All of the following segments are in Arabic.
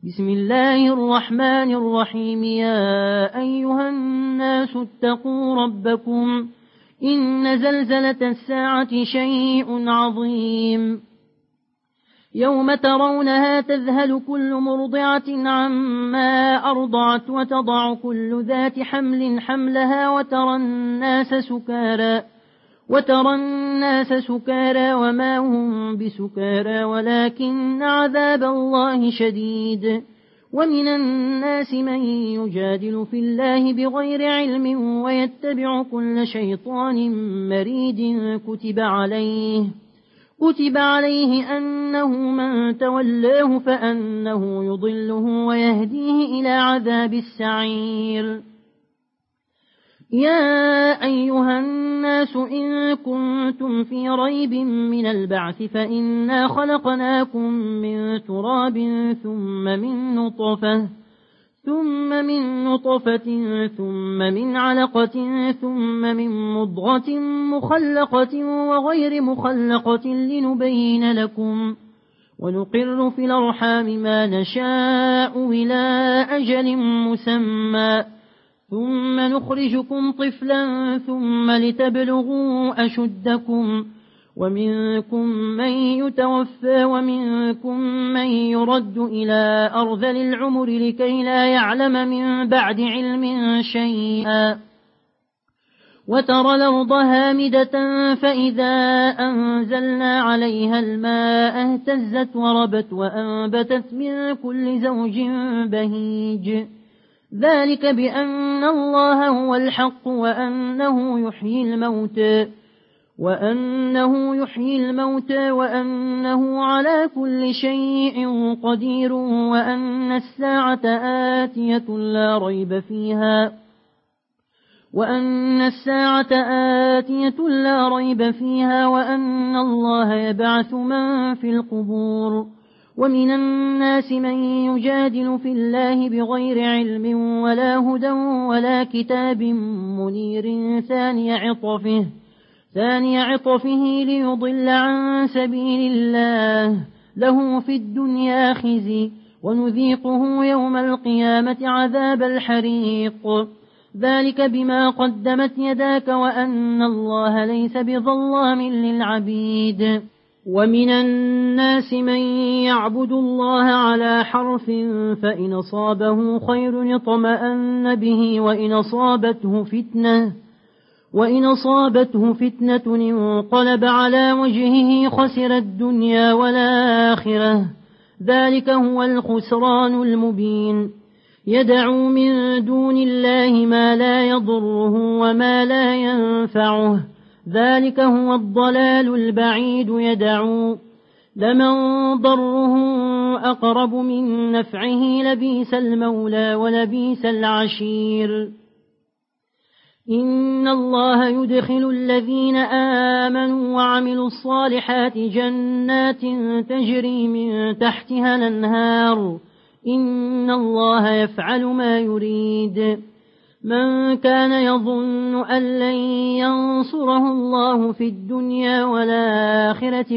بسم الله الرحمن الرحيم. يا أيها الناس اتقوا ربكم إن زلزلة الساعة شيء عظيم، يوم ترونها تذهل كل مرضعة عما أرضعت وتضع كل ذات حمل حملها وترى الناس سكارى وما هم بسكارى ولكن عذاب الله شديد. ومن الناس من يجادل في الله بغير علم ويتبع كل شيطان مريد كتب عليه أنه من تولاه فأنه يضله ويهديه إلى عذاب السعير. يا أيها الناس إن كنتم في ريب من البعث فإنا خلقناكم من تراب ثم من نطفة ثم من علقة ثم من مضغة مخلقة وغير مخلقة لنبين لكم، ونقر في الأرحام ما نشاء إلى أجل مسمى ثم نخرجكم طفلا ثم لتبلغوا أشدكم، ومنكم من يتوفى ومنكم من يرد إلى أرذل العمر لكي لا يعلم من بعد علم شيئا. وترى الأرض هامدة فإذا أنزلنا عليها الماء اهتزت وربت وأنبتت من كل زوج بهيج، ذلك بأن الله هو الحق وأنه يحيي الموتى وأنه على كل شيء قدير وأن الساعة آتية لا ريب فيها وأن الله يبعث من في القبور. ومن الناس من يجادل في الله بغير علم ولا هدى ولا كتاب منير ثاني عطفه ليضل عن سبيل الله، له في الدنيا خزي ونذيقه يوم القيامة عذاب الحريق، ذلك بما قدمت يداك وأن الله ليس بظلام للعبيد. ومن الناس من يعبد الله على حرف فإن أصابه خير اطمأن به وإن أصابته فتنة انقلب على وجهه خسر الدنيا والآخرة، ذلك هو الخسران المبين. يدعو من دون الله ما لا يضره وما لا ينفعه، ذلك هو الضلال البعيد. يدعو لمن ضره أقرب من نفعه لبيس المولى ولبيس العشير. إن الله يدخل الذين آمنوا وعملوا الصالحات جنات تجري من تحتها الأنهار، إن الله يفعل ما يريد. من كان يظن أن لن ينصره الله في الدنيا والآخرة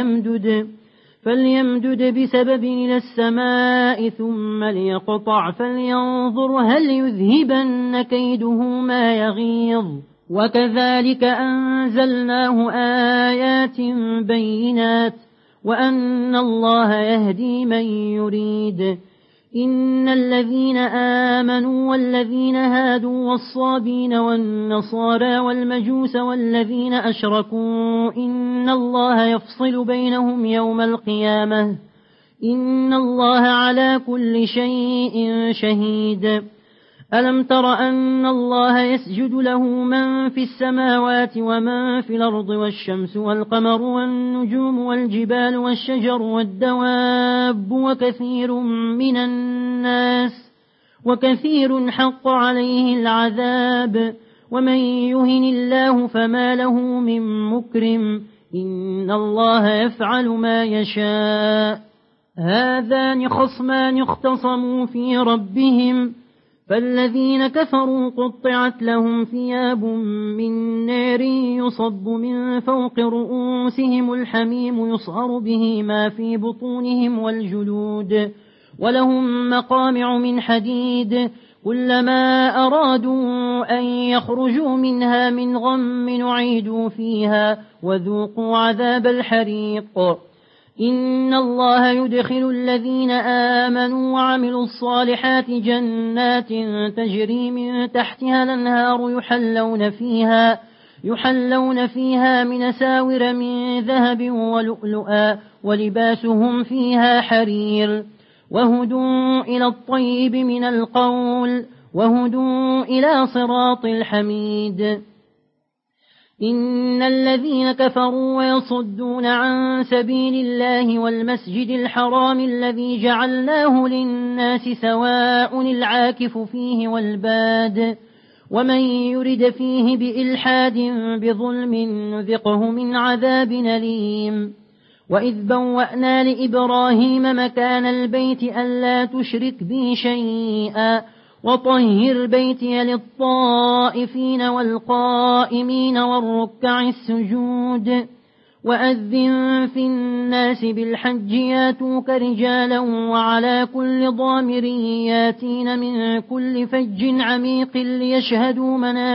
فليمدد بسبب إلى السماء ثم ليقطع فلينظر هل يذهبن كيده ما يغيظ. وكذلك أنزلناه آيات بينات وأن الله يهدي من يريد. إن الذين آمنوا والذين هادوا والصابين والنصارى والمجوس والذين أشركوا إن الله يفصل بينهم يوم القيامة، إن الله على كل شيء شهيد. ألم تر أن الله يسجد له من في السماوات ومن في الأرض والشمس والقمر والنجوم والجبال والشجر والدواب وكثير حق عليه العذاب، ومن يهن الله فما له من مكرم، إن الله يفعل ما يشاء. هذان خصمان اختصموا في ربهم فالذين كفروا قطعت لهم ثياب من نار يصب من فوق رؤوسهم الحميم يصهر به ما في بطونهم والجلود ولهم مقامع من حديد كلما أرادوا أن يخرجوا منها من غم نعيدوا فيها وذوقوا عذاب الحريق. إن الله يدخل الذين آمنوا وعملوا الصالحات جنات تجري من تحتها الأنهار يحلون فيها من ساور من ذهب ولؤلؤا ولباسهم فيها حرير وهدوا إلى الطيب من القول وهدوا إلى صراط الحميد. إن الذين كفروا ويصدون عن سبيل الله والمسجد الحرام الذي جعلناه للناس سواء العاكف فيه والباد ومن يرد فيه بإلحاد بظلم نذقه من عذاب أليم. وإذ بوأنا لإبراهيم مكان البيت ألا تشرك بي شيئا وطهر بيتي للطائفين والقائمين والركع السجود. وأذن في الناس بالحج ياتوك رجالا وعلى كل ضامر ياتين من كل فج عميق ليشهدوا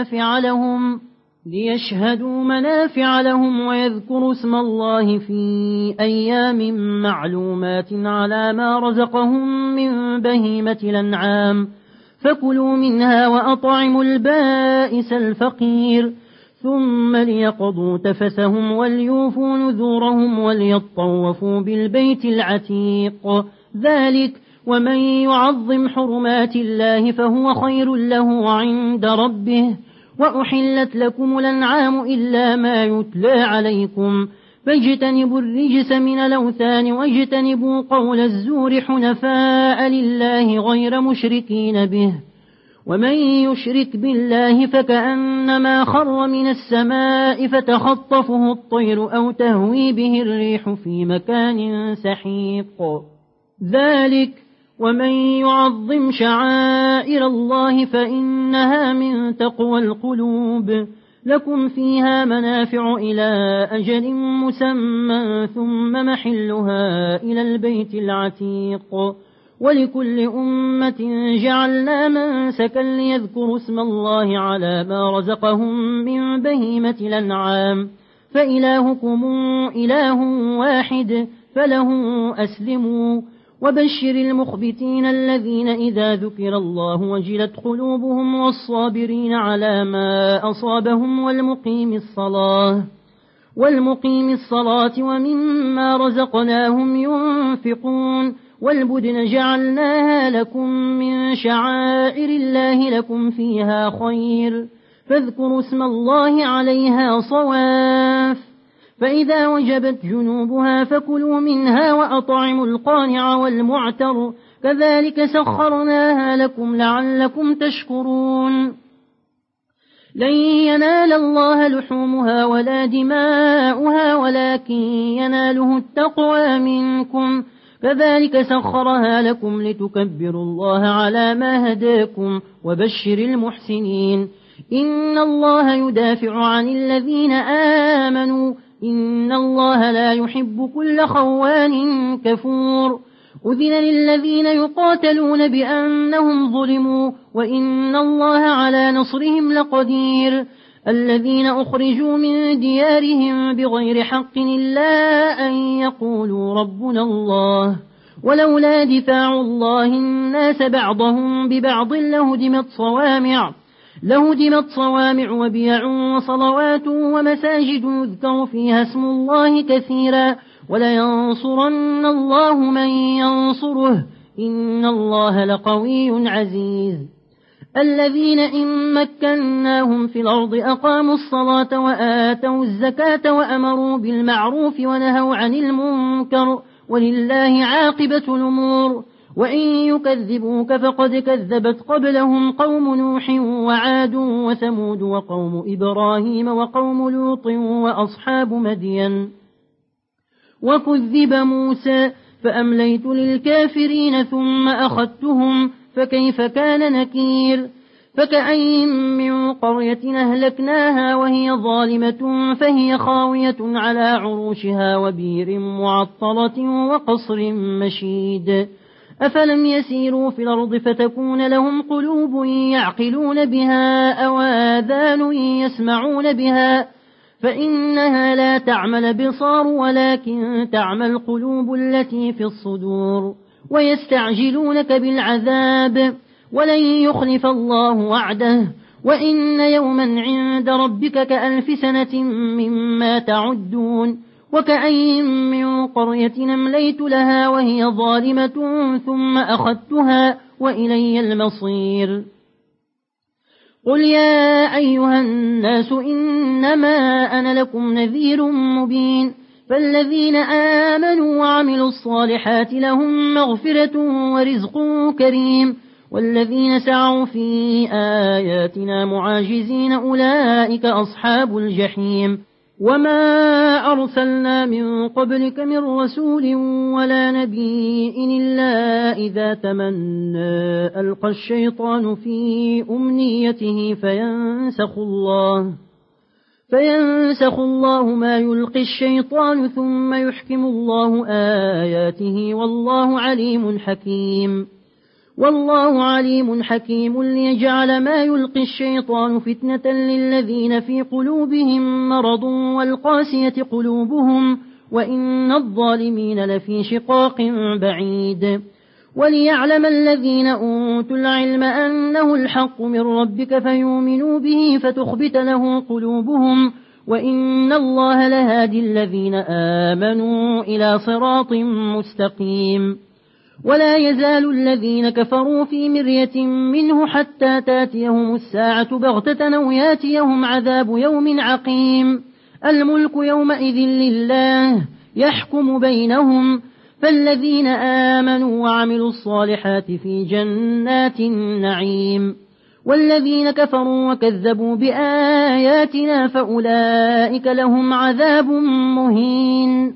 منافع لهم ويذكروا اسم الله في أيام معلومات على ما رزقهم من بهيمة الأنعام فكلوا منها وأطعموا البائس الفقير ثم ليقضوا تفسهم وليوفوا نذورهم وليطوفوا بالبيت العتيق. ذلك ومن يعظم حرمات الله فهو خير له عند ربه. وأحلت لكم الأنعام إلا ما يتلى عليكم فاجتنبوا الرجس من الأوثان واجتنبوا قول الزور حنفاء لله غير مشركين به. ومن يشرك بالله فكأنما خر من السماء فتخطفه الطير أو تهوي به الريح في مكان سحيق. ذلك ومن يعظم شعائر الله فإنها من تقوى القلوب. لكم فيها منافع إلى أجل مسمى ثم محلها إلى البيت العتيق. ولكل أمة جعلنا منسكا ليذكروا اسم الله على ما رزقهم من بهيمة الأنعام فإلهكم إله واحد فله أسلموا. وبشر المخبتين الذين إذا ذكر الله وجلت قلوبهم والصابرين على ما أصابهم والمقيم الصلاة ومما رزقناهم ينفقون. والبدن جعلناها لكم من شعائر الله لكم فيها خير فاذكروا اسم الله عليها صواف فإذا وجبت جنوبها فكلوا منها وأطعموا القانع والمعتر كذلك سخرناها لكم لعلكم تشكرون. لن ينال الله لحومها ولا دماؤها ولكن يناله التقوى منكم كذلك سخرها لكم لتكبروا الله على ما هداكم وبشر المحسنين. إن الله يدافع عن الذين آمنوا إن الله لا يحب كل خوان كفور. أذن للذين يقاتلون بأنهم ظلموا وإن الله على نصرهم لقدير. الذين أخرجوا من ديارهم بغير حق إلا أن يقولوا ربنا الله ولولا دفاع الله الناس بعضهم ببعض لهدمت صوامع وبيع وصلوات ومساجد يذكر فيها اسم الله كثيرا ولينصرن الله من ينصره إن الله لقوي عزيز. الذين إن مكناهم في الأرض أقاموا الصلاة وآتوا الزكاة وأمروا بالمعروف ونهوا عن المنكر ولله عاقبة الأمور. وإن يكذبوك فقد كذبت قبلهم قوم نوح وعاد وثمود وقوم إبراهيم وقوم لوط وأصحاب مدين. وكذب موسى فأمليت للكافرين ثم أخذتهم فكيف كان نكير. فكأين من قرية أهلكناها وهي ظالمة فهي خاوية على عروشها وبير معطلة وقصر مشيد أفلم يسيروا في الأرض فتكون لهم قلوب يعقلون بها أو آذان يسمعون بها فإنها لا تعمى الأبصار ولكن تعمى القلوب التي في الصدور ويستعجلونك بالعذاب ولن يخلف الله وعده وإن يوما عند ربك كألف سنة مما تعدون وكأين من قرية أمليت لها وهي ظالمة ثم أخذتها وإلي المصير قل يا أيها الناس إنما أنا لكم نذير مبين فالذين آمنوا وعملوا الصالحات لهم مغفرة ورزق كريم والذين سعوا في آياتنا معاجزين أولئك أصحاب الجحيم وما أرسلنا من قبلك من رسول ولا نبي إلا إذا تمنى ألقى الشيطان في أمنيته فينسخ الله ما يلقي الشيطان ثم يحكم الله آياته والله عليم حكيم ليجعل ما يلقي الشيطان فتنة للذين في قلوبهم مرض والقاسية قلوبهم وإن الظالمين لفي شقاق بعيد وليعلم الذين أوتوا العلم أنه الحق من ربك فيؤمنوا به فتخبت له قلوبهم وإن الله لهادي الذين آمنوا إلى صراط مستقيم ولا يزال الذين كفروا في مرية منه حتى تاتيهم الساعة بغتة أو ياتيهم عذاب يوم عقيم الملك يومئذ لله يحكم بينهم فالذين آمنوا وعملوا الصالحات في جنات النعيم والذين كفروا وكذبوا بآياتنا فأولئك لهم عذاب مهين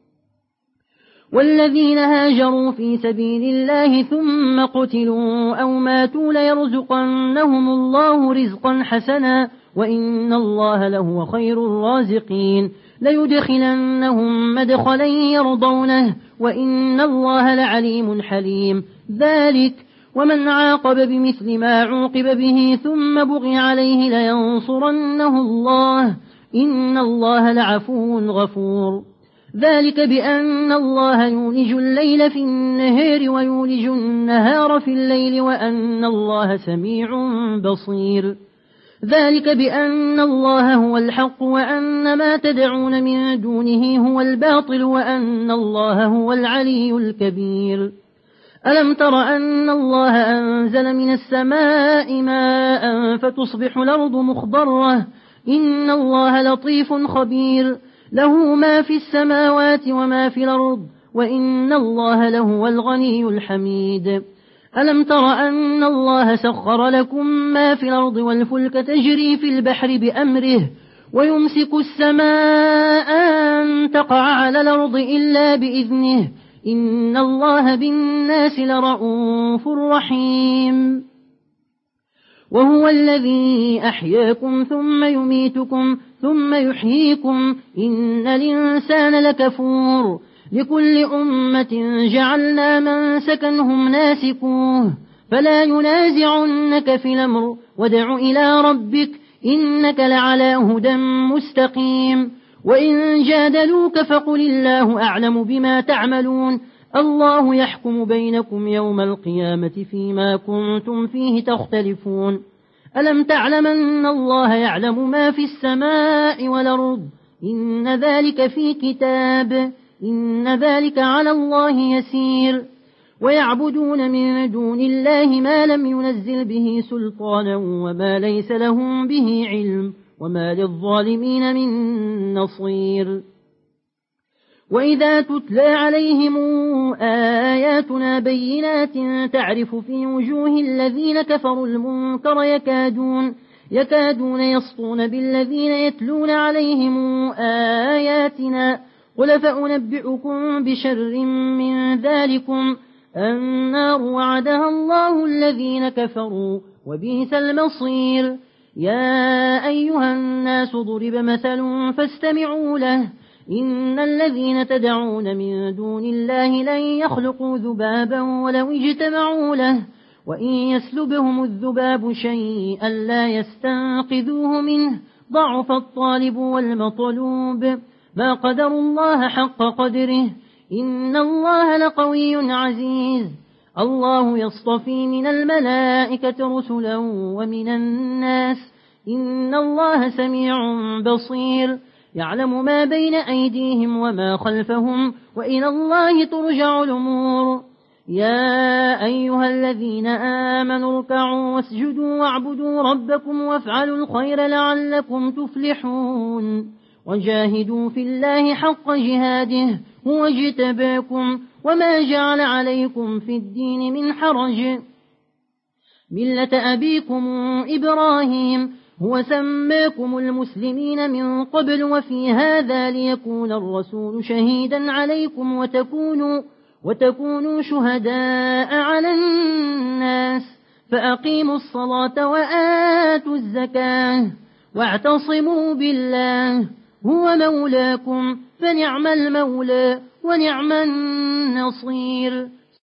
والذين هاجروا في سبيل الله ثم قتلوا أو ماتوا ليرزقنهم الله رزقا حسنا وإن الله لهو خير الرازقين ليدخلنهم مدخلا يرضونه وإن الله لعليم حليم ذلك ومن عاقب بمثل ما عوقب به ثم بغي عليه لينصرنه الله إن الله لعفو غفور ذلك بأن الله يولج الليل في النهار ويولج النهار في الليل وأن الله سميع بصير ذلك بأن الله هو الحق وأن ما تدعون من دونه هو الباطل وأن الله هو العلي الكبير ألم تر أن الله أنزل من السماء ماء فتصبح الأرض مخضرة إن الله لطيف خبير له ما في السماوات وما في الأرض وإن الله لهو الغني الحميد ألم تر أن الله سخر لكم ما في الأرض والفلك تجري في البحر بأمره ويمسك السماء أن تقع على الأرض إلا بإذنه إن الله بالناس لرؤوف رحيم وهو الذي أحياكم ثم يميتكم ثم يحييكم إن الإنسان لكفور لكل أمة جعلنا من سكنهم ناسكوه فلا ينازعنك في الأمر وادع إلى ربك إنك لعلى هدى مستقيم وإن جادلوك فقل الله أعلم بما تعملون الله يحكم بينكم يوم القيامة فيما كنتم فيه تختلفون ألم تعلم أن الله يعلم ما في السماء والأرض إن ذلك في كتاب إن ذلك على الله يسير ويعبدون من دون الله ما لم ينزل به سلطانا وما ليس لهم به علم وما للظالمين من نصير وإذا تتلى عليهم آياتنا بينات تعرف في وجوه الذين كفروا المنكر يكادون يسطون بالذين يتلون عليهم آياتنا قل فأنبئكم بشر من ذلكم النار وعدها الله الذين كفروا وبئس المصير يا أيها الناس ضرب مثل فاستمعوا له إن الذين تدعون من دون الله لن يخلقوا ذبابا ولو اجتمعوا له وإن يسلبهم الذباب شيئا لا يستنقذوه منه ضعف الطالب والمطلوب ما قدر الله حق قدره إن الله لقوي عزيز الله يصطفي من الملائكة رسلا ومن الناس إن الله سميع بصير يعلم ما بين أيديهم وما خلفهم وإلى الله ترجع الأمور يا أيها الذين آمنوا اركعوا واسجدوا واعبدوا ربكم وافعلوا الخير لعلكم تفلحون وجاهدوا في الله حق جهاده هو اجتباكم وما جعل عليكم في الدين من حرج ملة أبيكم إبراهيم هو سماكم المسلمين من قبل وفي هذا ليكون الرسول شهيدا عليكم وتكونوا شهداء على الناس فأقيموا الصلاة وآتوا الزكاة واعتصموا بالله هو مولاكم فنعم المولى ونعم النصير